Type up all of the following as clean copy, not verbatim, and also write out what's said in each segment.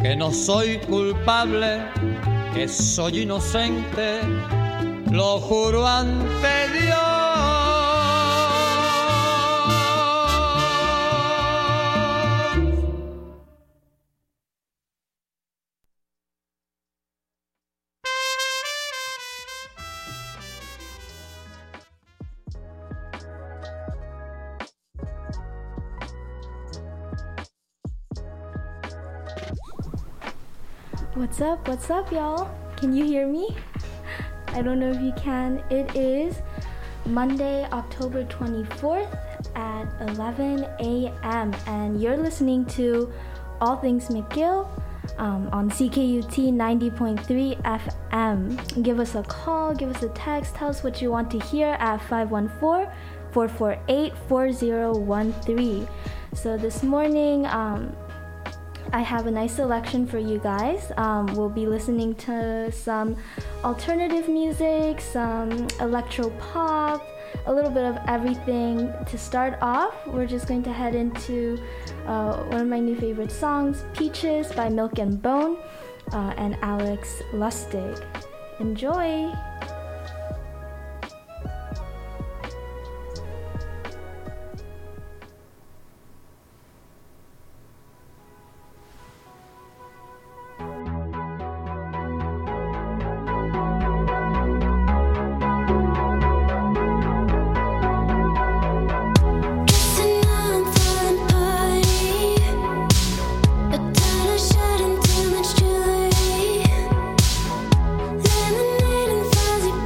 que no soy culpable, que soy inocente, lo juro ante Dios. What's up, y'all? Can you hear me? I don't know if you can. It is Monday, October 24th at 11 a.m. and you're listening to All Things McGill on CKUT 90.3 FM. Give us a call, give us a text, tell us what you want to hear at 514-448-4013. So this morning, I have a nice selection for you guys. We'll be listening to some alternative music, some electro pop, a little bit of everything. To start off, we're just going to head into one of my new favorite songs, Peaches by Milk and Bone and Alex Lustig. Enjoy! Fuzzy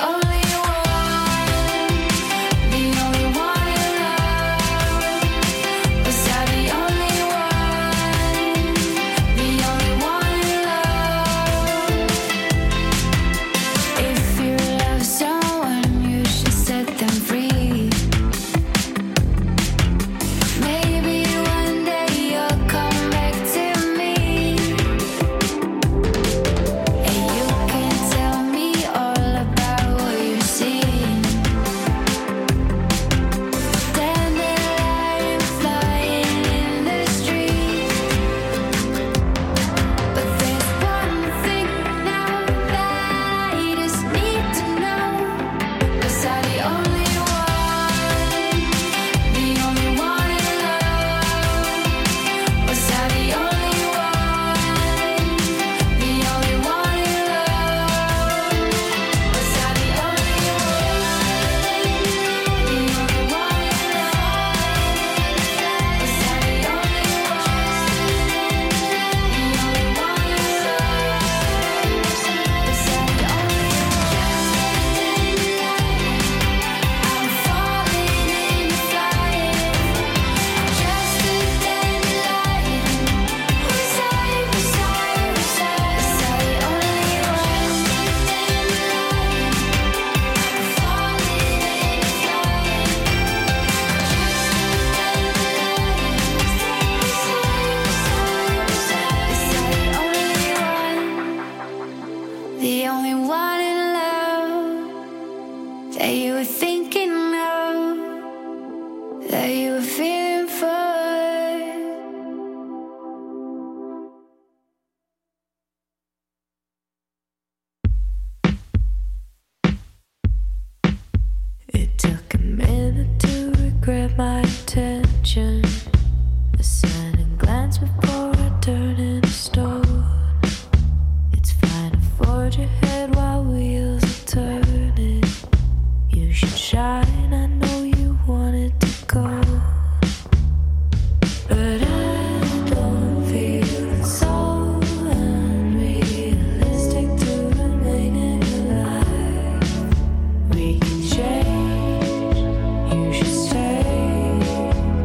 We can change, you should stay.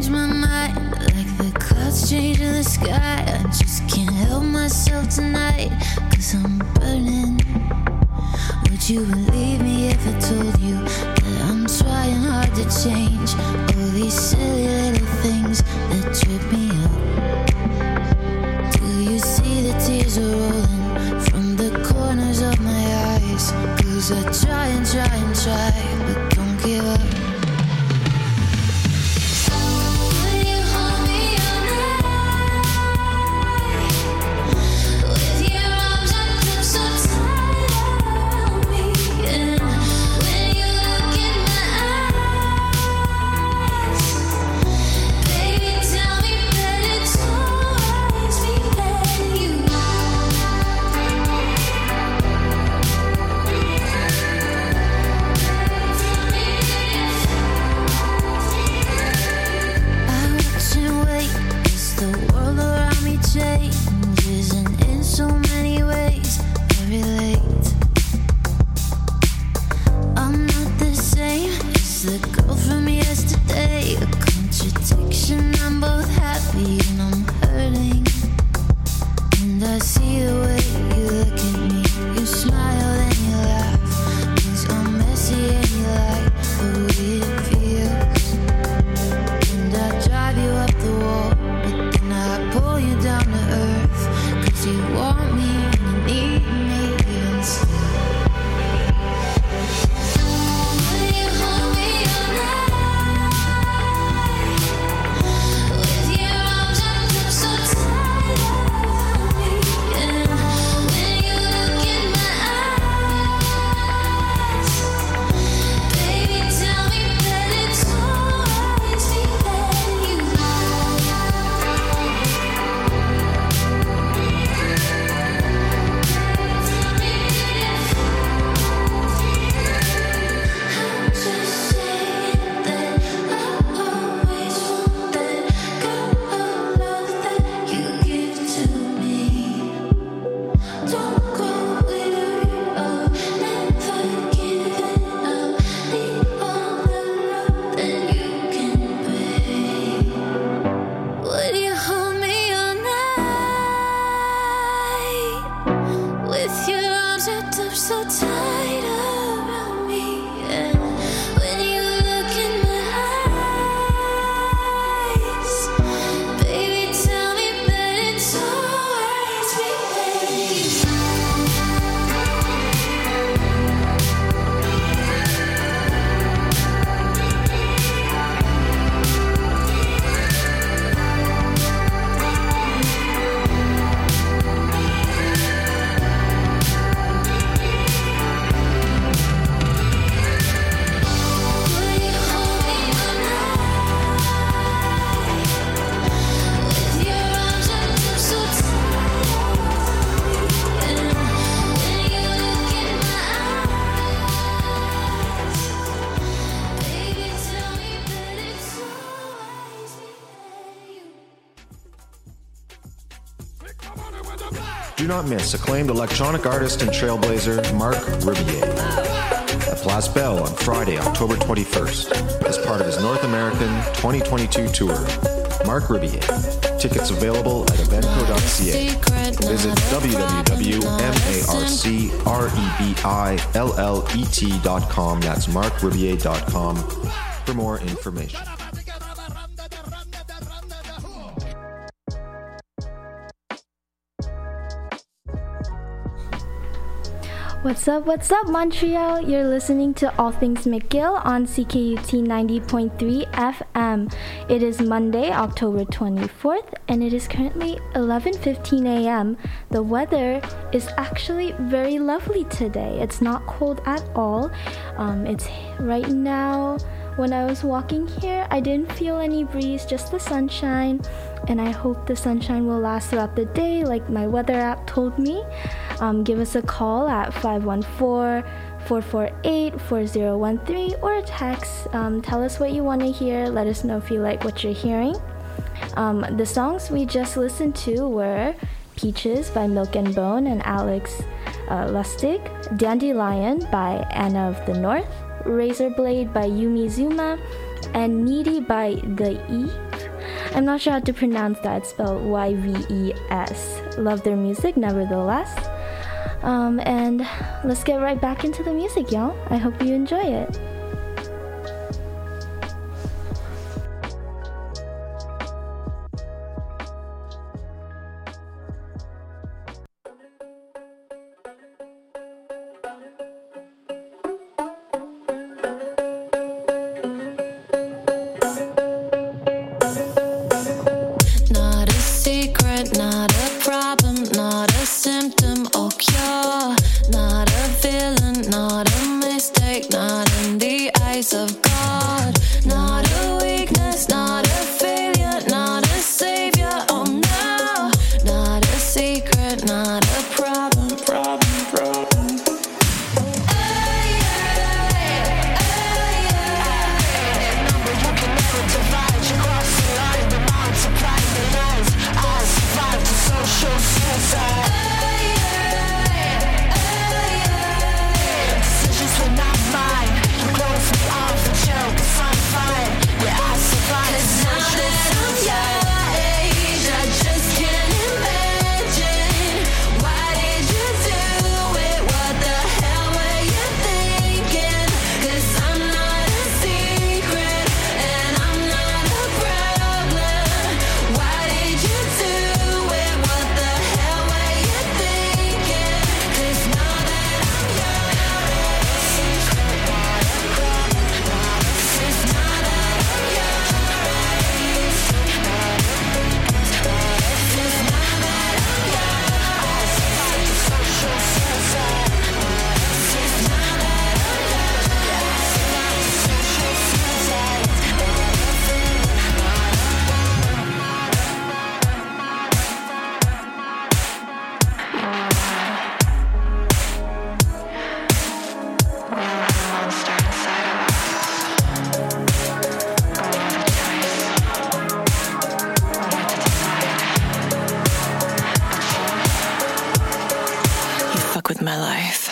change my mind like the clouds change in the sky. I just can't help myself tonight, 'cause I'm burning. Would you believe me if I told you that I'm trying hard to change all these silly little things that trip me up? Do you see the tears are rolling from the corners of my eyes? 'Cause I try and try and try, but don't give up. Changes and in so many ways I relate. I'm not the same as the girl from yesterday. A contradiction, I'm both happy and I'm hurting. And I see the way you look at me. You smile and you laugh, 'cause I'm messy and you like the way it feels. And I drive you up the wall, but then I pull you down to earth, 'cause you want me and you need me inside. Will you hold me all night? With your arms wrapped up so tight around me. And when you look in my eyes, baby, tell me that it's always me that you love. I'm just saying that I always want that kind of love that you give to me. Don't grow weary of never giving up. Need all the love that you can bring. Would you hold me all night? With your arms wrapped up so tight around me. And when you look in my eyes, baby, tell me that it's always me that you Will you hold me all night? With your arms wrapped up so tight around me. And when you look in my eyes, baby, tell me that it's always me that you. Do not miss acclaimed electronic artist and trailblazer Marc Rebillet at Place Belle on Friday, October 21st, as part of his North American 2022 tour. Marc Rebillet. Tickets available at eventco.ca. Visit www.marcrebillet.com. That's marcrebillet.com for more information. What's up, Montreal? You're listening to All Things McGill on CKUT 90.3 FM. It is Monday, October 24th, and it is currently 11:15 a.m. The weather is actually very lovely today. It's not cold at all. It's right now, when I was walking here, I didn't feel any breeze, just the sunshine, and I hope the sunshine will last throughout the day like my weather app told me. Give us a call at 514-448-4013 or a text. Tell us what you want to hear. Let us know if you like what you're hearing. The songs we just listened to were Peaches by Milk and Bone and Alex Lustig, Dandelion by Anna of the North, Razorblade by Yumi Zuma, and Needy by The E I'm not sure how to pronounce that. It's spelled YVES. Love their music, nevertheless. And let's get right back into the music, y'all. I hope you enjoy it. With my life.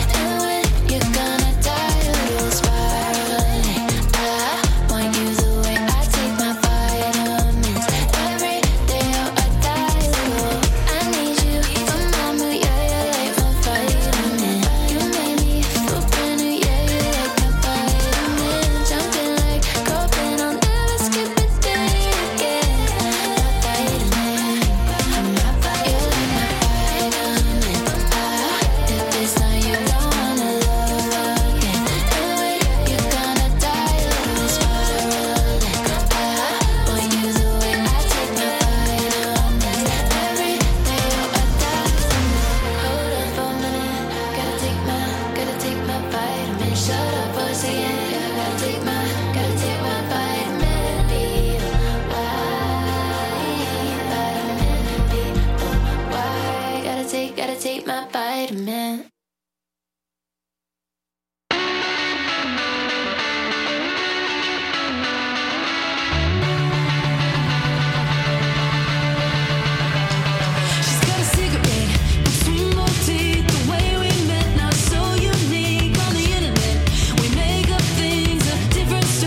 The way Gotta take my vitamin. Different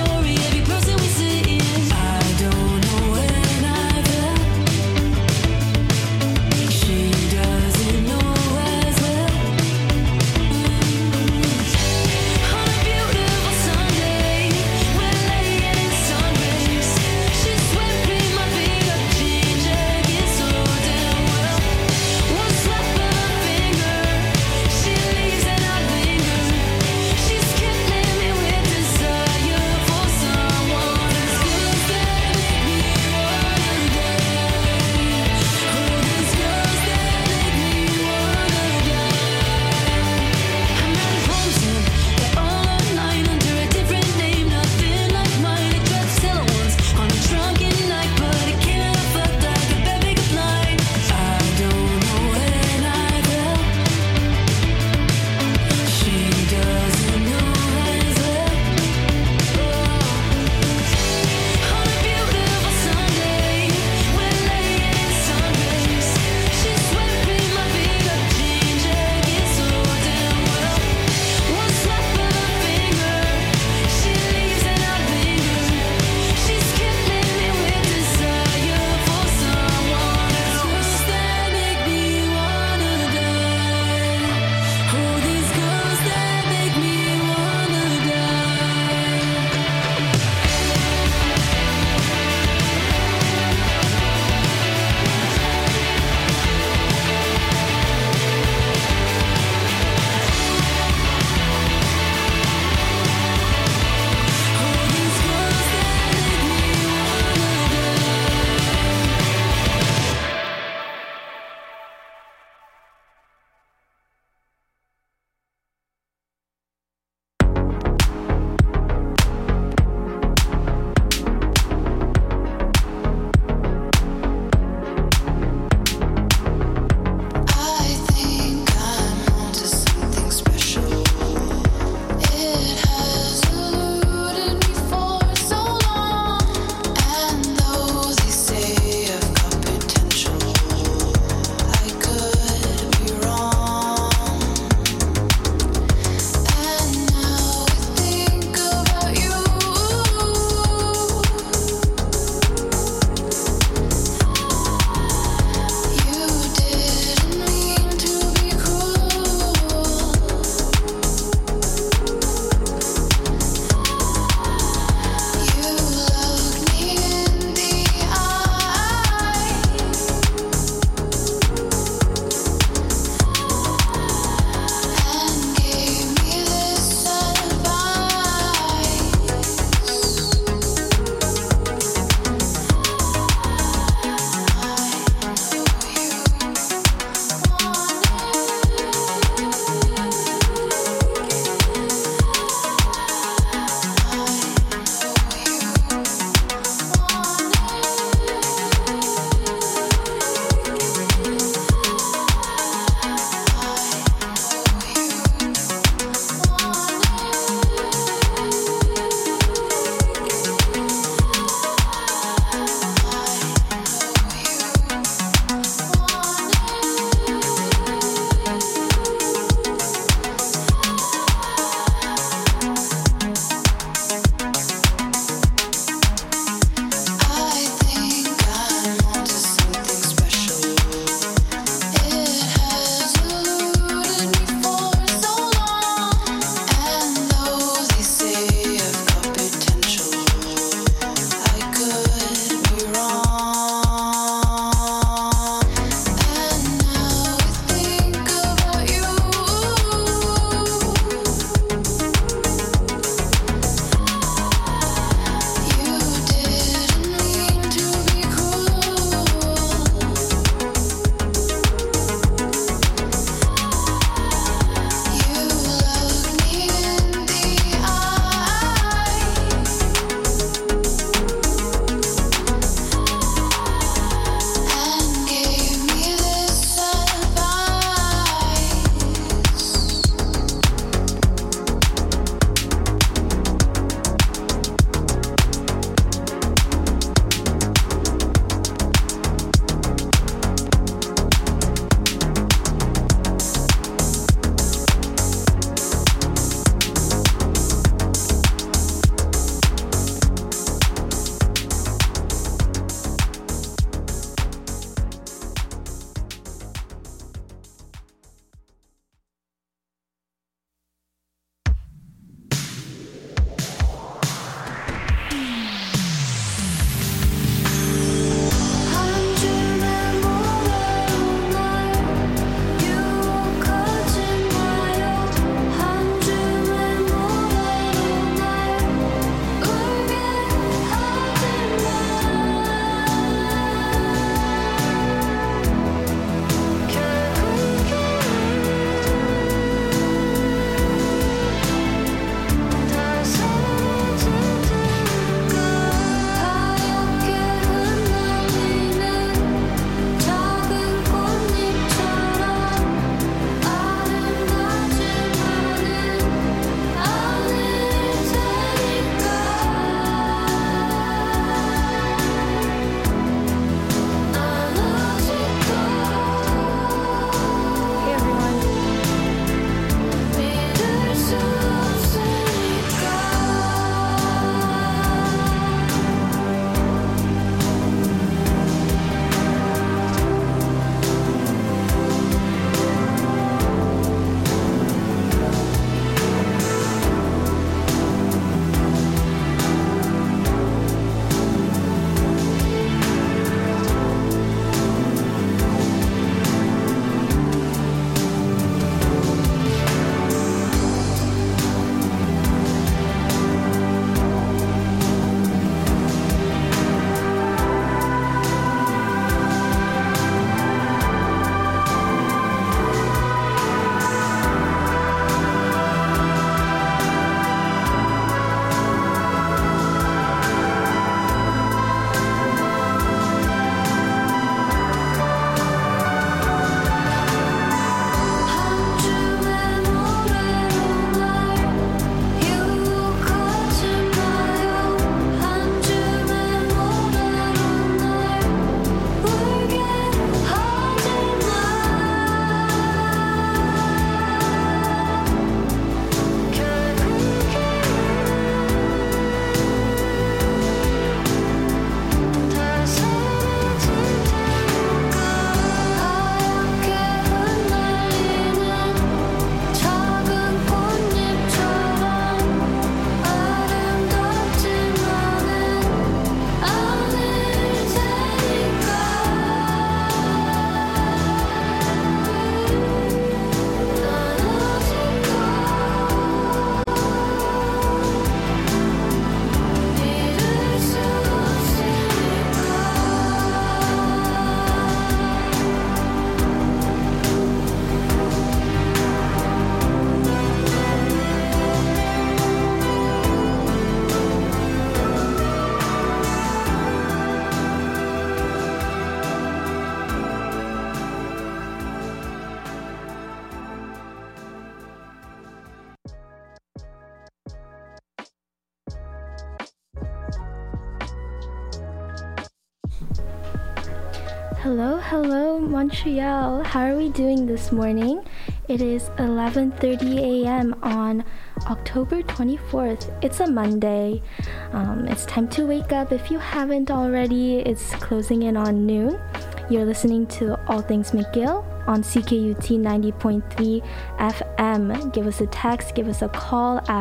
Hello, Montreal. How are we doing this morning? It is 11:30 a.m. on October 24th. It's a Monday. It's time to wake up. If you haven't already, it's closing in on noon. You're listening to All Things McGill on CKUT 90.3 FM. Give us a text, give us a call at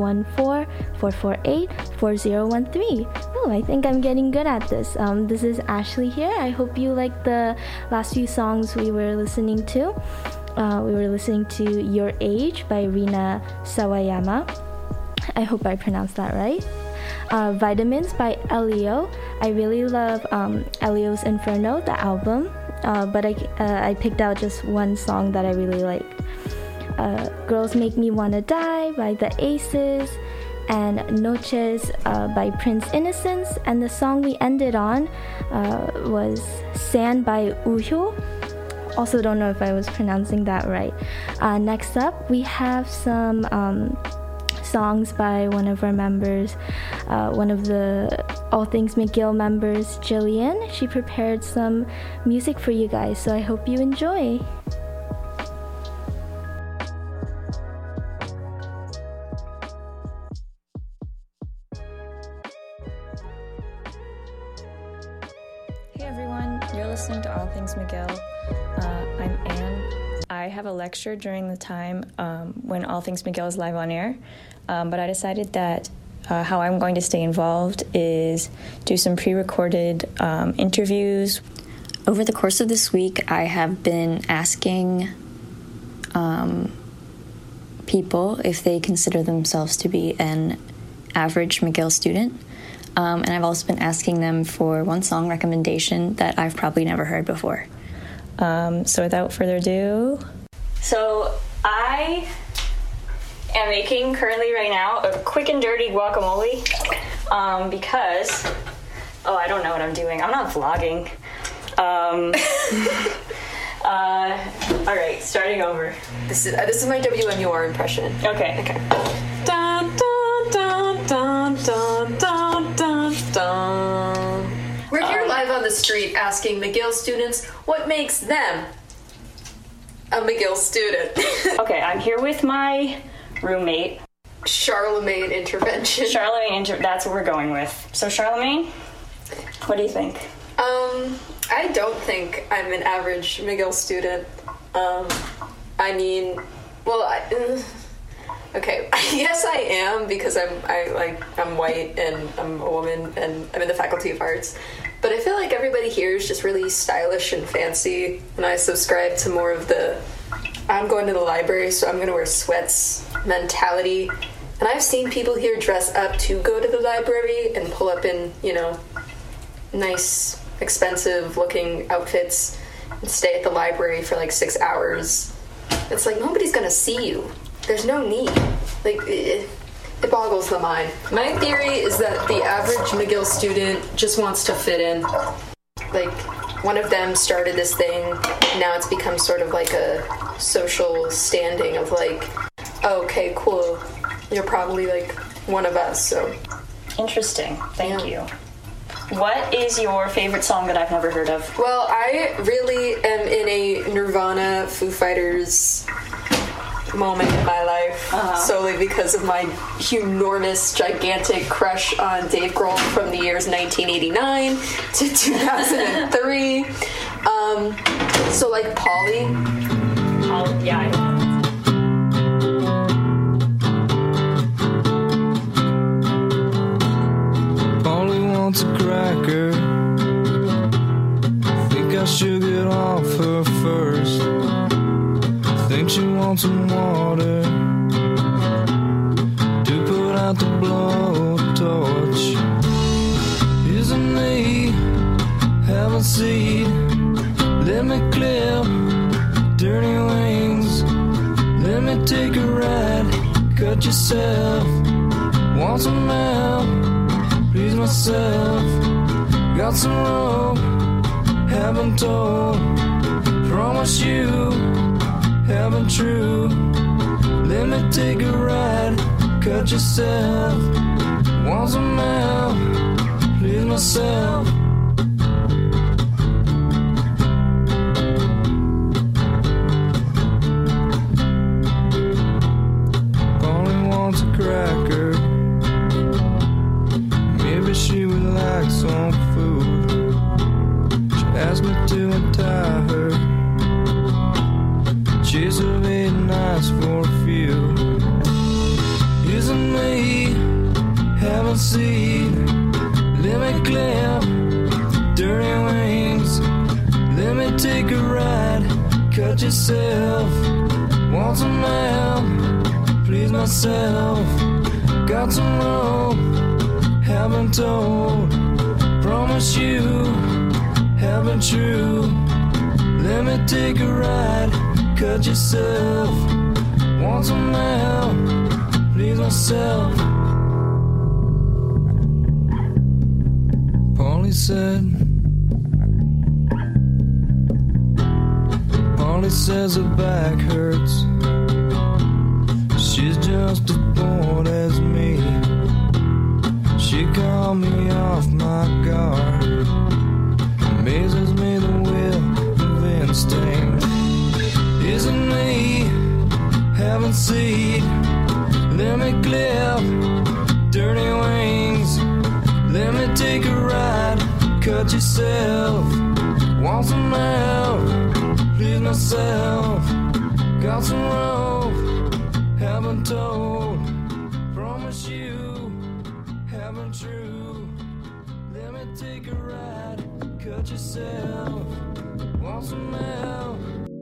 514-448-4013. Oh, I think I'm getting good at this. This is Ashley here. I hope you liked the last few songs we were listening to. We were listening to Your Age by Rina Sawayama. I hope I pronounced that right. Vitamins by Elio. I really love Elio's Inferno, the album, but I picked out just one song that I really like. Girls Make Me Wanna Die by The Aces, and Noches by Prince Innocence, and the song we ended on was Sand by Uhyeo. Also don't know if I was pronouncing that right. Next up, we have some songs by one of our members, one of the All Things McGill members, Jillian. She prepared some music for you guys, so I hope you enjoy. Hey everyone, you're listening to All Things McGill. I'm Anne. I have a lecture during the time when All Things McGill is live on air, but I decided that how I'm going to stay involved is do some pre-recorded interviews. Over the course of this week, I have been asking people if they consider themselves to be an average McGill student. And I've also been asking them for one song recommendation that I've probably never heard before. So without further ado, I am making currently right now a quick and dirty guacamole because, I don't know what I'm doing. I'm not vlogging. All right, starting over. This is my WMUR impression. Okay. Dun, dun, dun, dun, dun, dun, dun, dun. We're here live on the street asking McGill students what makes them a McGill student. Okay, I'm here with my roommate. Charlemagne intervention. That's what we're going with. So Charlemagne, what do you think? I don't think I'm an average McGill student. Okay, yes I am, because I'm white and I'm a woman and I'm in the Faculty of Arts. But I feel like everybody here is just really stylish and fancy, and I subscribe to more of the I'm going to the library, so I'm going to wear sweats mentality. And I've seen people here dress up to go to the library and pull up in, nice, expensive looking outfits and stay at the library for like 6 hours. It's like, nobody's going to see you. There's no need. It boggles the mind. My theory is that the average McGill student just wants to fit in. One of them started this thing, now it's become sort of like a social standing of okay, cool, you're probably one of us, so. Interesting, thank you. What is your favorite song that I've never heard of? Well, I really am in a Nirvana, Foo Fighters moment in my life, solely because of my enormous, gigantic crush on Dave Grohl from the years 1989 to 2003. Polly. Yeah, I know. Polly wants a cracker. Think I should get off her first. Think she wants some water to put out the blowtorch. Isn't me, have a seat, let me clip dirty wings, let me take a ride, cut yourself, want some help, please myself, got some rope, haven't told, promise you, haven't true. Let me take a ride, cut yourself, want some help, please myself. haven't seen. Let me clip dirty wings. Let me take a ride. Cut yourself. Want some help? Please myself. Got some rope. Haven't told. Promise you. Haven't true. Let me take a ride. Cut yourself. Want some help? Please myself. Polly says her back hurts. She's just as bored as me. She called me off my guard. Amazes me the will of instinct. Isn't me, haven't seen. Let me clip dirty wings. Let me take a ride. Cut yourself. Want some help? Please myself. Got some rope. Haven't told. Promise you. Haven't true. Let me take a ride. Cut yourself. Want some help?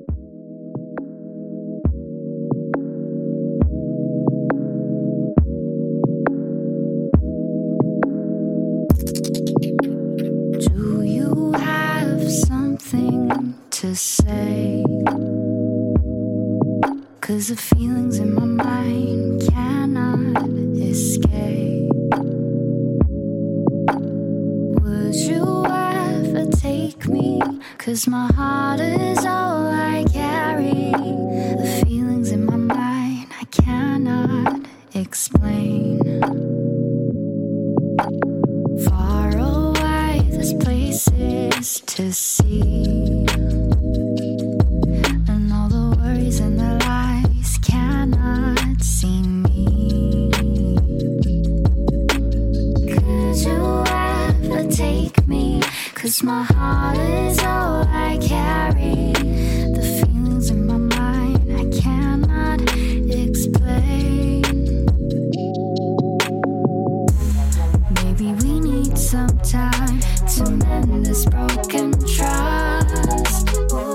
Do you have something to say? 'Cause the feelings in my mind cannot escape. Would you ever take me? 'Cause my heart is all I carry. The feelings in my mind I cannot explain. Far away, there's places to see. And all the worries and the lies cannot see me. Could you ever take me? 'Cause my heart is all I carry. The feelings in my mind I cannot explain. Maybe we need some time to mend this broken trust.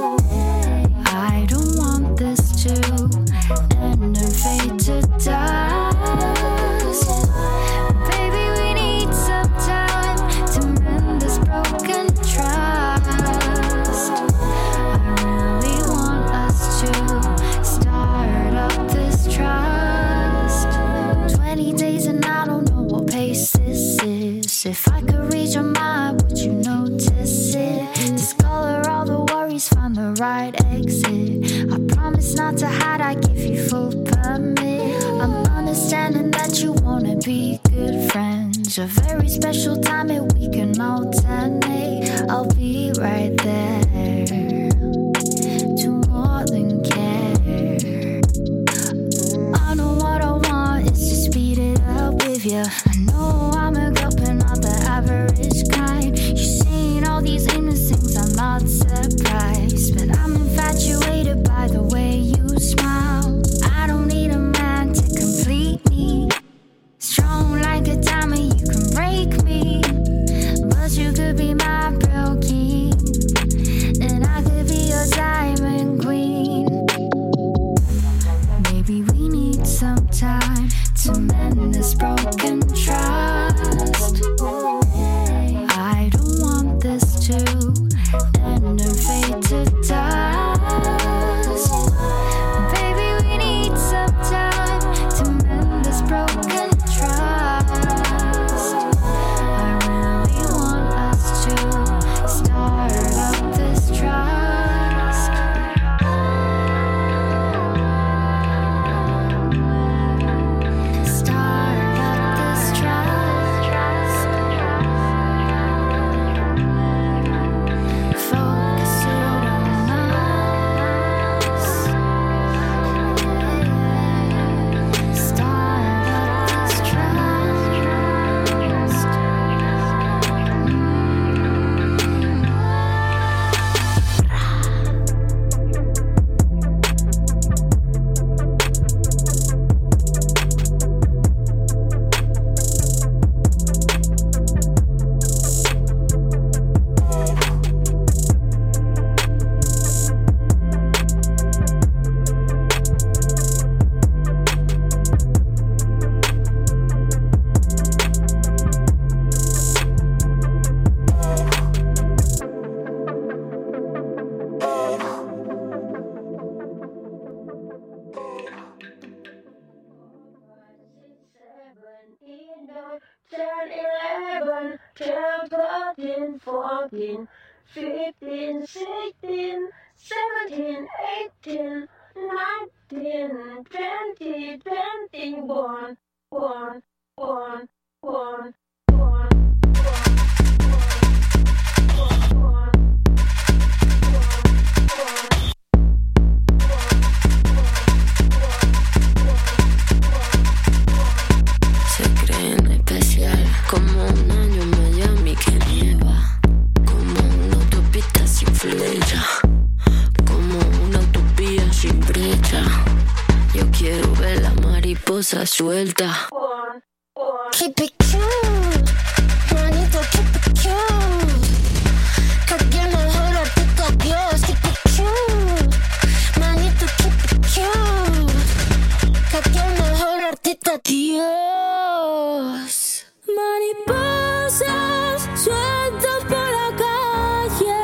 I don't want this to end and fade to dust. Baby, we need some time to mend this broken trust. I really want us to start up this trust. 20 days and I don't know what pace this is. If I could read your mind, would you notice it? Discolor all the worries, find the right exit. I promise not to hide, I give you full permit. I'm understanding that you wanna be good friends. A very special time and we can alternate. I'll be right there to more than care. I know what I want is to speed it up with you. I know I'm a girl but not the average kind. You're saying all these aimless things, I'm not surprised. But I'm infatuated by the way you smile. I don't need a man to complete me. Strong like a diamond, you can break me. But you could be my pearl king. And I could be your diamond queen. Maybe we need some time to mend this broken trust. I don't want this to end and fade to dust. Baby, we need some time to mend this broken trust. I really want us to 10, 11, 12, 13, 14, 15, 16, 17, 18, 19, 20, 21, 1, 1, 1, 1. Como un año en Miami que nieva, como una autopista sin flecha, como una utopía sin brecha. Yo quiero ver la mariposa suelta. Keep it cute, manito, keep it cute. Que mejor artista Dios. Keep it cute, manito, keep it cute. Que mejor artista Dios. Mariposas sueltas por la calle,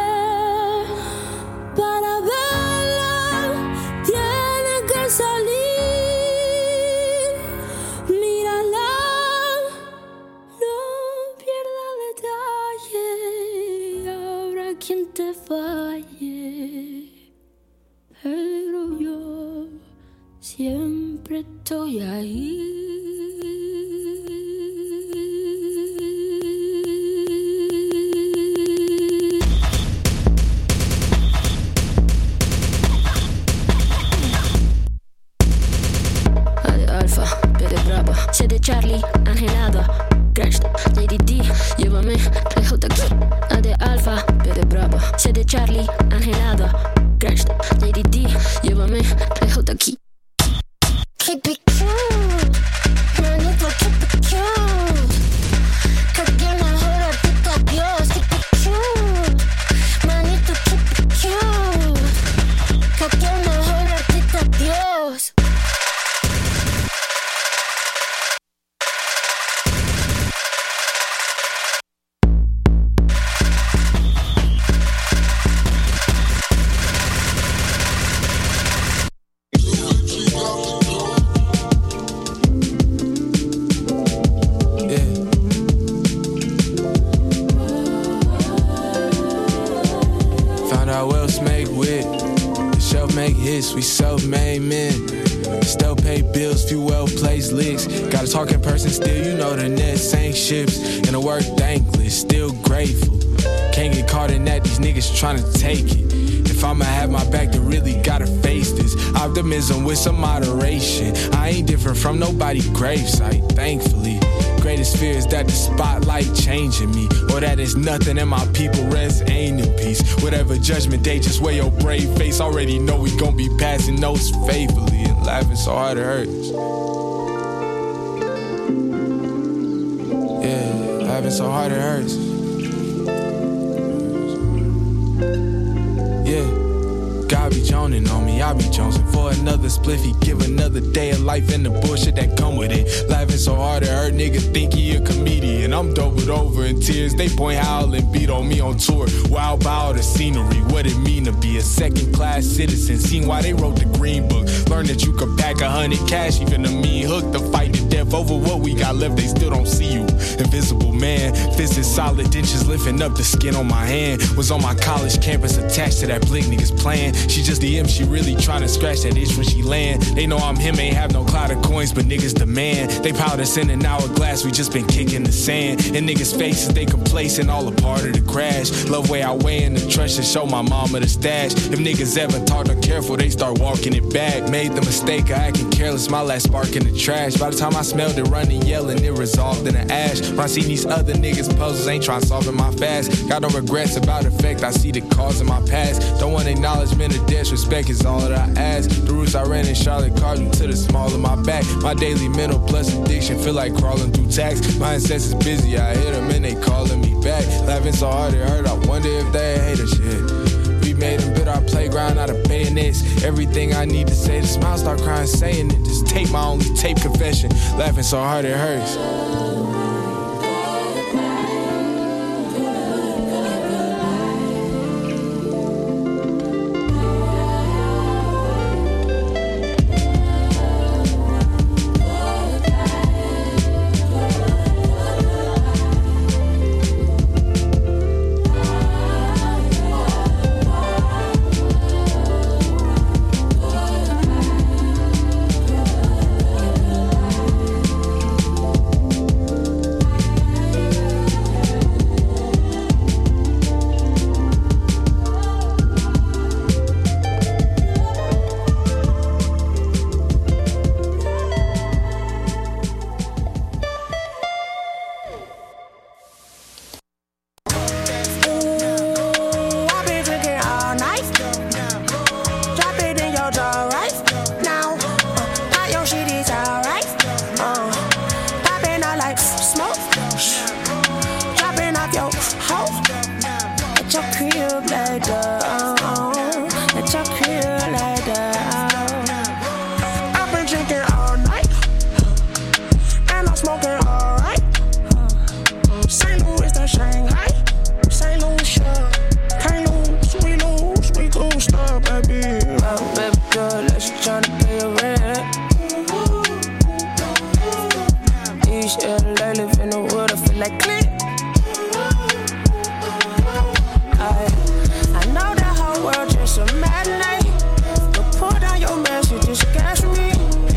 para verla tiene que salir. Mírala, no pierda detalle, habrá quien te falle, pero yo siempre estoy ahí. C de Charlie, Angelada, Crash, JDD, llévame lejos de aquí. A de Alfa, B de Brava. C de Charlie, Angelada, Crash, JDD, llévame lejos de aquí. Keep it cute, manito, keep it cute. Que mejor artista Dios. Keep it cute, manito, keep it cute. Que mejor artista Dios. We self-made men, still pay bills, few well-placed licks. Got a talking person still, you know the net sank ships. And the work thankless, still grateful. Can't get caught in that, these niggas trying to take it. If I'ma have my back, then really gotta face this. Optimism with some moderation. I ain't different from nobody gravesite, thankfully. Greatest fear is that the spotlight changing me, or that it's nothing and my people rest ain't in peace. Whatever judgment day, just wear your brave face. Already know we gon' be passing notes faithfully and laughing so hard it hurts. Yeah, laughing so hard it hurts. Yeah. God be joning on me, I be jonesing for another spliffy. Give another day of life and the bullshit that come with it. Laughing so hard it hurt, nigga think he a comedian. I'm doubled over in tears, they point howl and beat on me on tour. Wild by all the scenery, what it mean to be a second-class citizen. Seen why they wrote the green book. Learn that you could pack 100 cash, even a mean hook to fight to death. Over what we got left, they still don't see you. Invisible man, fists is solid, dentures lifting up the skin on my hand. Was on my college campus attached to that blick niggas plan. She just the M, she really tryna scratch that itch when she land. They know I'm him, ain't have no cloud of coins, but niggas demand. They piled us in an hourglass, we just been kicking the sand. And niggas' faces, they complacent, all a part of the crash. Love way I weigh in the trust to show my mama the stash. If niggas ever talk uncareful, they start walking it back. Made the mistake of acting careless, my last spark in the trash. By the time I smelled it running, yelling, it resolved in the ash. When I see these other niggas' puzzles, ain't trying to solve it my fast. Got no regrets about effect, I see the cause in my past. Don't want acknowledgement of death. Respect is all that I ask. The roots I ran in Charlotte caused me to the small of my back. My daily mental plus addiction feel like crawling through tax. My ancestors busy, I hit them and they calling me back. Laughing so hard it hurt, I wonder if they hate us shit. We made them build our playground out of bayonets. Everything I need to say, the smile start crying saying it. Just take my only tape confession. Laughing so hard it hurts. feel like Clint. I know that whole world just a matinee, but pull down your message, just catch me.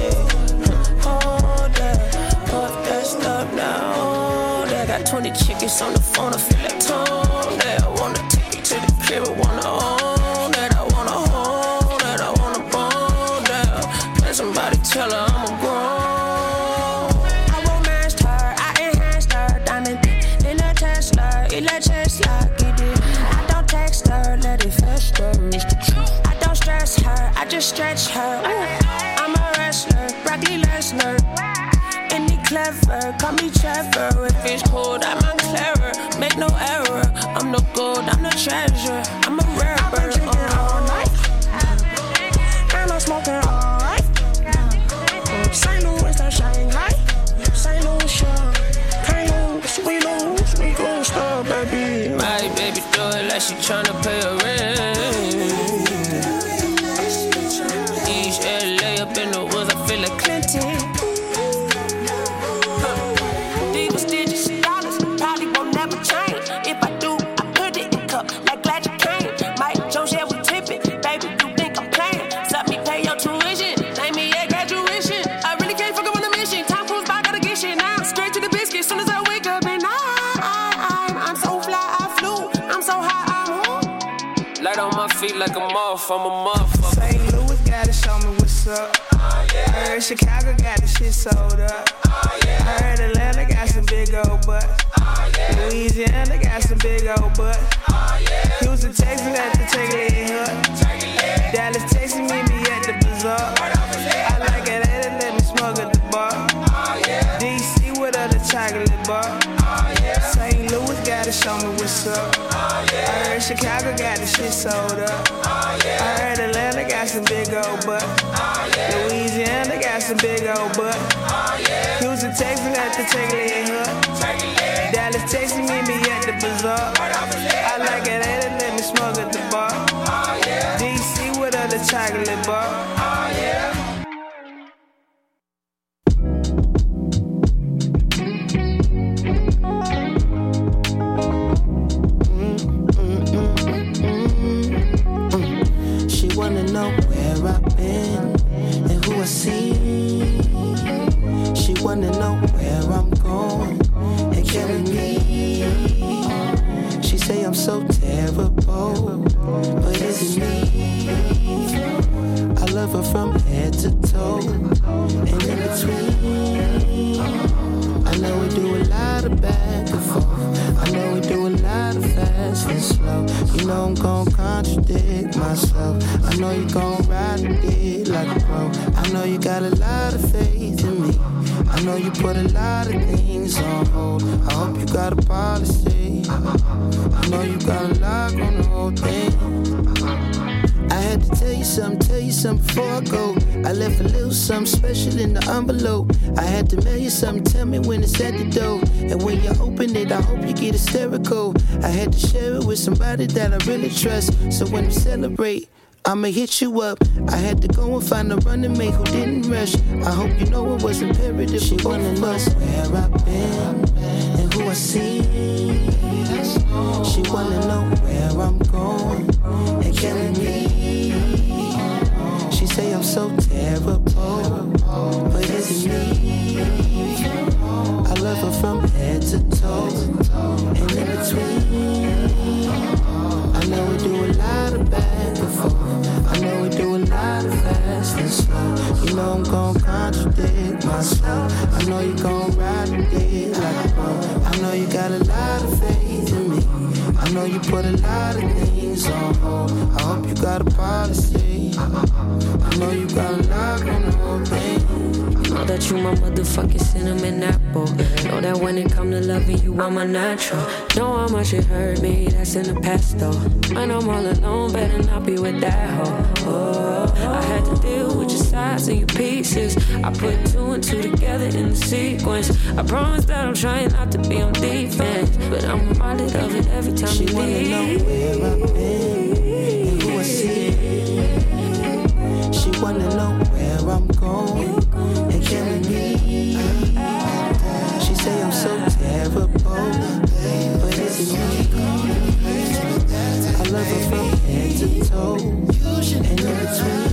Hold that stuff now. They got 20 chickens on the phone, I feel like Tom. That I wanna take you to the crib, I wanna own that. I wanna hold that, I wanna bone that. Can somebody tell her I'm a grown? I romanced her, I enhanced her. Diamond in a Tesla, get it. I don't text her, let it fester. I don't stress her, I just stretch her. Ooh, I'm a wrestler, Broccoli Lesnar. Any clever, call me Trevor. If it's cold, I'm unclever. Make no error, I'm the gold, I'm the treasure. I'm a rare bird. I'm drinking all night, and I'm smoking all right. St. Louis to Shanghai, St. Lucia. Can't lose, we gon' stop, baby. My baby do it like she tryna pay her rent. East LA up in the woods, I feel like Clinton. These digits, dollars, probably won't never change. If I do, I put it in cup like glad you came. Mike Jones, yeah, we tip it. Baby, you think I'm playing? Let me pay your tuition. Name me at graduation. I really can't fuck up on a mission. Time goes by, gotta get shit now. Straight to the biscuit, soon as I wake up and I'm so fly, I flew. I'm so high, I'm on. Light on my feet like a moth, I'm a motherfucker. St. Louis gotta show me what's up. Heard Chicago got the shit sold up. Heard Atlanta got some big old butts. Louisiana got some big old butts. Houston, Texas got the Takeaway Hut. Dallas, Texas, meet me at the bazaar. I like Atlanta, let me smoke at the bar. DC with the chocolate bar. St. Louis gotta show me what's up. I heard Chicago got the shit sold up. I heard Atlanta got some big old butts. Louisiana got some big old butts. Houston, Texas got the Takeaway Hut. Dallas, Texas, meet me at the bazaar. I like Atlanta, let me smoke at the bar. DC with the chocolate bar. She wanna know where I've been and who I see. She wanna know where I'm going and carry me. She say I'm so terrible, but is it me? I love her from head to toe and in between. I know we do a lot of back and forth. I know we do a lot of fast and slow. You know I'm gon' contradict myself. I know you gon' ride the dick like a pro. I know you got a lot of faith in me. I know you put a lot of things on hold. I hope you got a policy. I know you got a lock on the whole thing. I had to tell you something before I go. I left a little something special in the envelope. I had to mail you something, tell me when it's at the door. And when you open it, I hope you get hysterical. I had to share it with somebody that I really trust. So when we celebrate, I'ma hit you up. I had to go and find a running mate who didn't rush. I hope you know it was imperative. She wanna know where I've been and who I see. She wanna know where I'm going and carry me. She say I'm so terrible, but is it me? I love her from head to toe and in between. I know we do a lot of back and forth. I know we do a lot of fast and slow. You know I'm gon' contradict myself. I know you gon' ride the dick like a pro. I know you got a lot of faith in me. I know you put a lot of things on hold. I hope you got a policy. I know you got a lock on the whole thing. Know that you my motherfucking cinnamon apple. Know that when it come to loving you, I'm a natural. Know how much it hurt me, that's in the past though. When I'm all alone, better not be with that hoe. Oh, I had to deal with your sides and your pieces. I put two and two together in the sequence. I promise that I'm trying not to be on defense, but I'm reminded of it every time you leave. She wanna know where I've been and who I see. She wanna know where I'm going and carry me. She say I'm so terrible. unbearable. But is it me? I love her from head to toe and in between.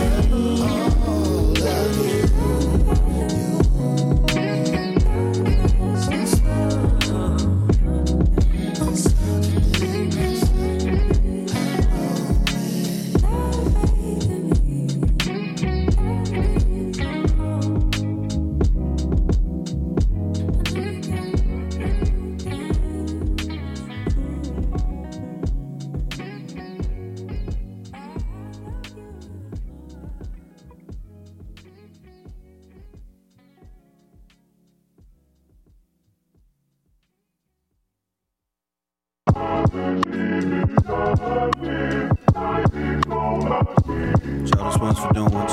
Y'all, this one's for doing 1,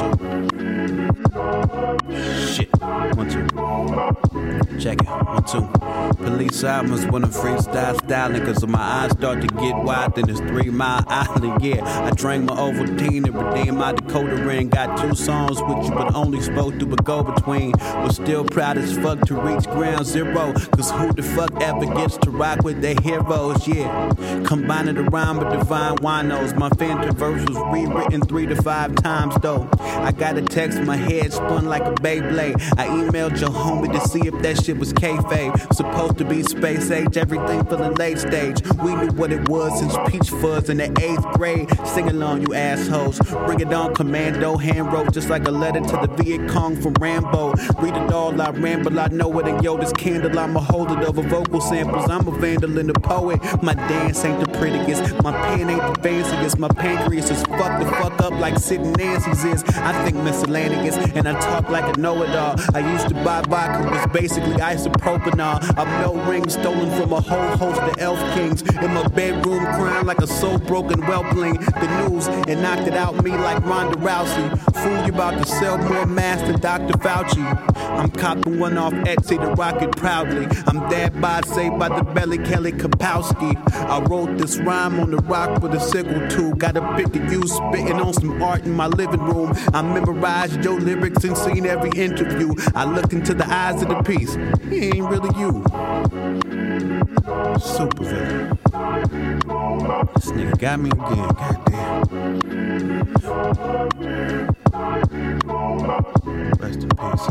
2. Shit, 1, 2. Check it, 1, 2. Police albums when I'm freestyle styling, cause my eyes start to get wide, then it's 3 Mile Island, yeah. I drank my Ovaltine and redeemed my decoder ring. Got 2 songs with you, but only spoke through a go-between. Was still proud as fuck to reach ground zero, cause who the fuck ever gets to rock with their heroes, yeah. Combining the rhyme with divine winos. My Fanta verse was rewritten 3 to 5 times though. I got a text, my head spun like a Beyblade. I emailed your homie to see if that shit was kayfabe. Supposed to be space age, everything feeling late stage. We knew what it was since Peach Fuzz in the 8th grade. Sing along, you assholes. Bring it on, commando. Hand wrote just like a letter to the Viet Cong from Rambo. Read it all, I ramble, I know it. And yo, this candle, I'm a holder of a vocal samples. I'm a vandal and a poet. My dance ain't the prettiest. My pen ain't the fanciest. My pancreas is fucked the fuck up like Sid and Nancy's is. I think miscellaneous and I talk like a know-it-all. I used to buy vodka, was basically isopropanol. I'm no ring stolen from a whole host of elf kings. In my bedroom crying like a soul broken whelpling. The news and knocked it out me like Ronda Rousey. Fool, you about to sell more masks than Dr. Fauci. I'm copping one off Etsy to rock it proudly. I'm dad bod saved by the belly Kelly Kapowski. I wrote this rhyme on the rock with a sickle too. Got a pic of you spitting on some art in my living room. I memorized your lyrics and seen every interview. I looked into the eyes of the piece. He ain't really you. Super villain. This nigga got me again, goddamn. Rest in peace.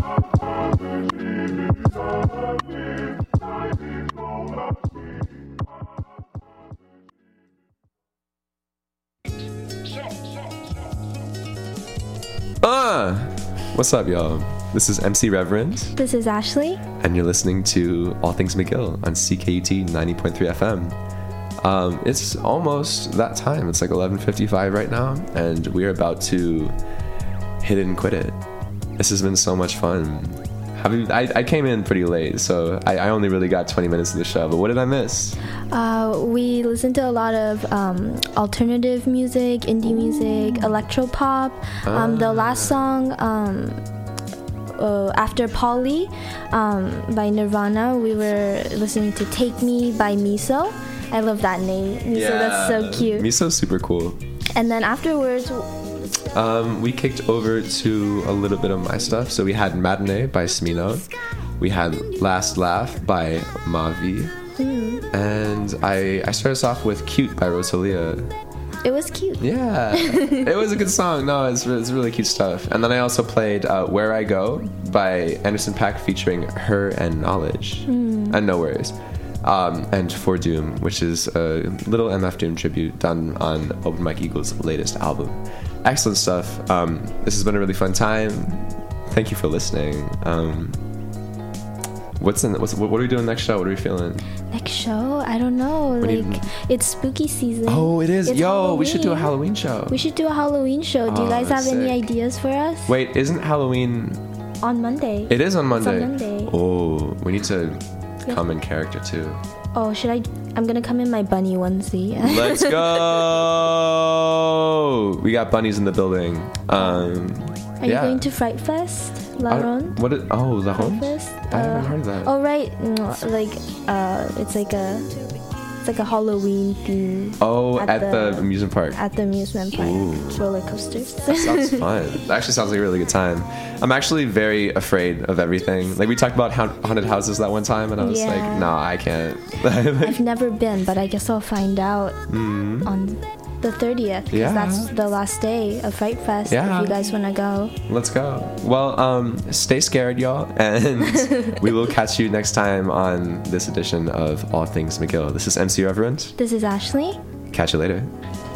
What's up, y'all? This is MC Reverend. This is Ashley. And you're listening to All Things McGill on CKUT 90.3 FM. It's almost that time. It's like 11:55 right now, and we're about to hit it and quit it. This has been so much fun. I came in pretty late, so I only really got 20 minutes of the show, but what did I miss? We listened to a lot of alternative music, indie music, electropop. The last song, After Polly by Nirvana, we were listening to Take Me by Miso. I love that name. Miso, yeah, that's so cute. Miso's super cool. And then afterwards... we kicked over to a little bit of my stuff. So we had Matinee by Smino. We had Last Laugh by Mavi. And I started us off with Cute by Rosalia. It was cute. Yeah. It was a good song. No, it's really cute stuff. And then I also played Where I Go by Anderson .Paak featuring Her and Knowledge. And No Worries. And For Doom, which is a little MF Doom tribute done on Open Mike Eagle's latest album. Excellent stuff. This has been a really fun time. Thank you for listening. What are we doing next show? What are we feeling? Next show? I don't know. It's spooky season. Oh, it is. It's Yo, Halloween. We should do a Halloween show. We should do a Halloween show. Do you guys have any ideas for us? Wait, isn't Halloween on Monday? It is on Monday. It's on Monday. Oh, we need to come in character too. Oh, should I? I'm gonna come in my bunny onesie. Let's go! We got bunnies in the building. Are you going to Fright Fest? La Ronde? La Ronde? I haven't heard of that. Oh, right. It's like a like a Halloween theme. Oh, at the amusement park. At the amusement park. Ooh. Roller coasters. That sounds fun. That actually sounds like a really good time. I'm actually very afraid of everything. Like we talked about haunted houses that one time, and I was like, no, I can't. I've never been, but I guess I'll find out on the 30th, because that's the last day of Fright Fest. If you guys want to go, let's go. Well, stay scared, y'all, and we will catch you next time on this edition of All Things McGill. This is MC Reverend. This is Ashley. Catch you later.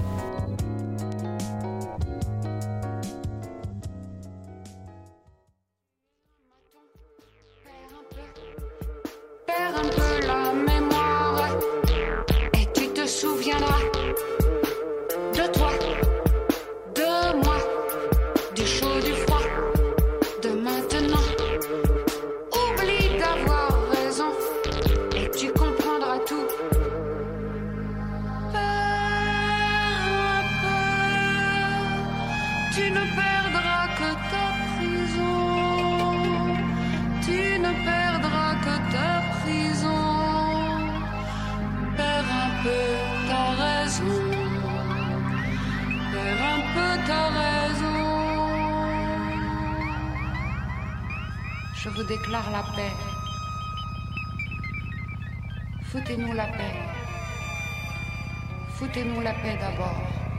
Je vous déclare la paix. Foutez-nous la paix. Foutez-nous la paix d'abord.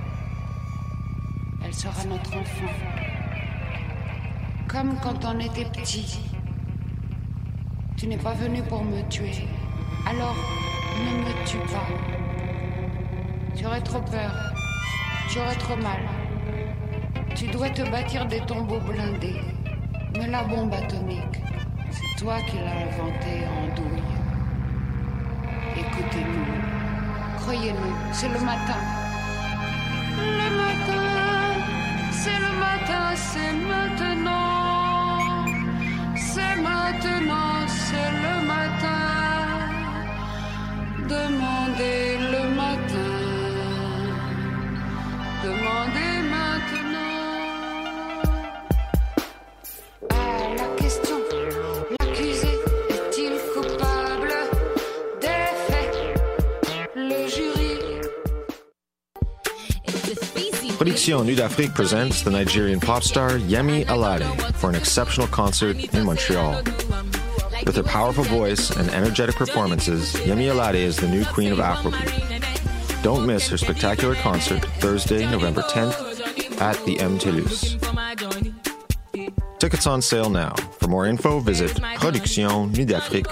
Elle sera notre enfant. Comme quand on était petit. Tu n'es pas venu pour me tuer. Alors, ne me tue pas. Tu aurais trop peur. Tu aurais trop mal. Tu dois te bâtir des tombeaux blindés. Mais la bombe atomique, c'est toi qui l'as inventée en douille. Écoutez-nous, croyez-nous, c'est le matin. Le matin, c'est le matin, c'est maintenant. C'est maintenant, c'est le matin. Demandez le matin. Demandez maintenant. Production Nude Afrique presents the Nigerian pop star Yemi Alade for an exceptional concert in Montreal. With her powerful voice and energetic performances, Yemi Alade is the new queen of Afrobeat. Don't miss her spectacular concert Thursday, November 10th at the M. Toulouse. Tickets on sale now. For more info, visit Production Nude Afrique.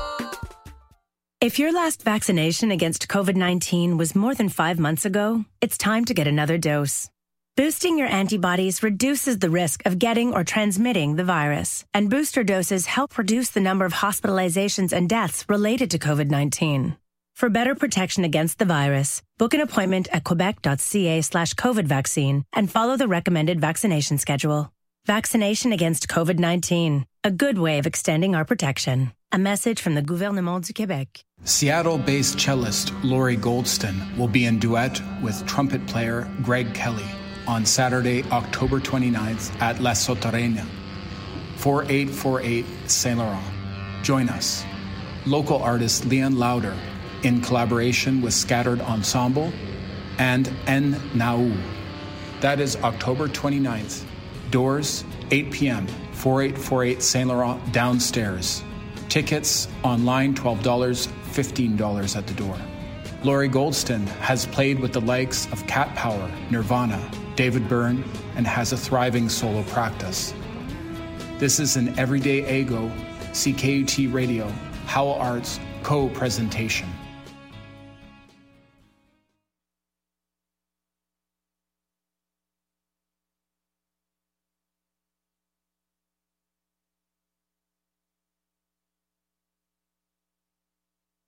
If your last vaccination against COVID-19 was more than 5 months ago, it's time to get another dose. Boosting your antibodies reduces the risk of getting or transmitting the virus, and booster doses help reduce the number of hospitalizations and deaths related to COVID-19. For better protection against the virus, book an appointment at quebec.ca/COVID vaccine and follow the recommended vaccination schedule. Vaccination against COVID-19, a good way of extending our protection. A message from the Gouvernement du Québec. Seattle-based cellist Laurie Goldston will be in duet with trumpet player Greg Kelly on Saturday, October 29th at La Soterrena, 4848 Saint Laurent. Join us. Local artist Leon Lauder, in collaboration with Scattered Ensemble and N Naou. That is October 29th. Doors, 8 p.m., 4848 Saint Laurent downstairs. Tickets online, $12, $15 at the door. Laurie Goldston has played with the likes of Cat Power, Nirvana, David Byrne, and has a thriving solo practice. This is an Everyday Ego, CKUT Radio, Howell Arts co-presentation.